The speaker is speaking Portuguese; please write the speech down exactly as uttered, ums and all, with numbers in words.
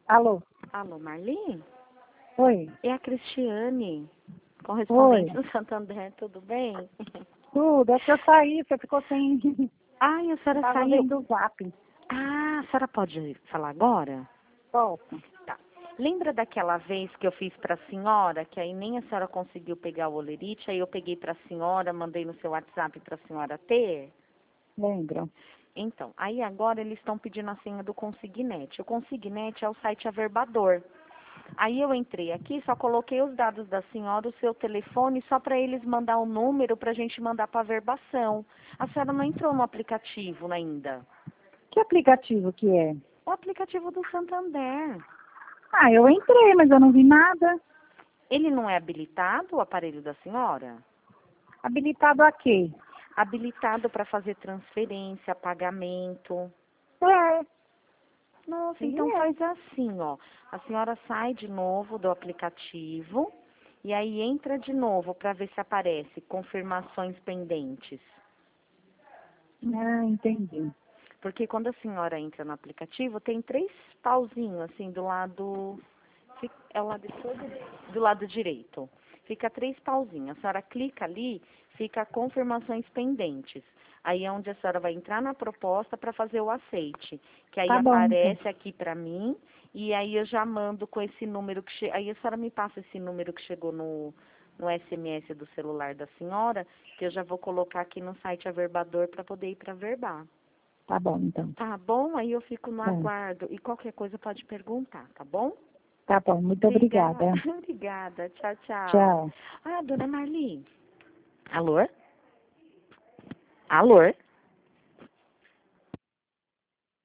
Alô? Alô, Marli? Oi. É a Cristiane, correspondente Oi. do Santander, tudo bem? Tudo, é que eu saí, você ficou sem... Ai, a senhora Tava saiu. vendo o zap. Ah, a senhora pode falar agora? Posso? Tá. Lembra daquela vez que eu fiz para a senhora, que aí nem a senhora conseguiu pegar o olerite, aí eu peguei para a senhora, mandei no seu WhatsApp para a senhora ter? Lembro. Então, aí agora eles estão pedindo a senha do Consignet. O Consignet é o site averbador. Aí eu entrei aqui, só coloquei os dados da senhora, o seu telefone, só para eles mandar o número para a gente mandar para a averbação. A senhora não entrou no aplicativo ainda. Que aplicativo que é? O aplicativo do Santander. Ah, eu entrei, mas eu não vi nada. Ele não é habilitado, o aparelho da senhora? Habilitado a quê? Habilitado para fazer transferência, pagamento. É. Nossa, Ele então é. faz assim, ó. A senhora sai de novo do aplicativo e aí entra de novo para ver se aparece confirmações pendentes. Ah, entendi. Porque quando a senhora entra no aplicativo, tem três pauzinhos assim do lado. É o lado esquerdo, do lado direito. Fica três pauzinhos. A senhora clica ali, fica confirmações pendentes. Aí é onde a senhora vai entrar na proposta para fazer o aceite. Que aí Tá bom, então. aparece aqui para mim e aí eu já mando com esse número que che... aí a senhora me passa esse número que chegou no no S M S do celular da senhora, que eu já vou colocar aqui no site Averbador para poder ir para Verbar. Tá bom, então. Tá bom? Aí eu fico no Tá. aguardo e qualquer coisa pode perguntar, tá bom? Tá bom, muito Obrigada. obrigada. Obrigada. Tchau, tchau. Tchau. Ah, dona Marli. Alô? Alô?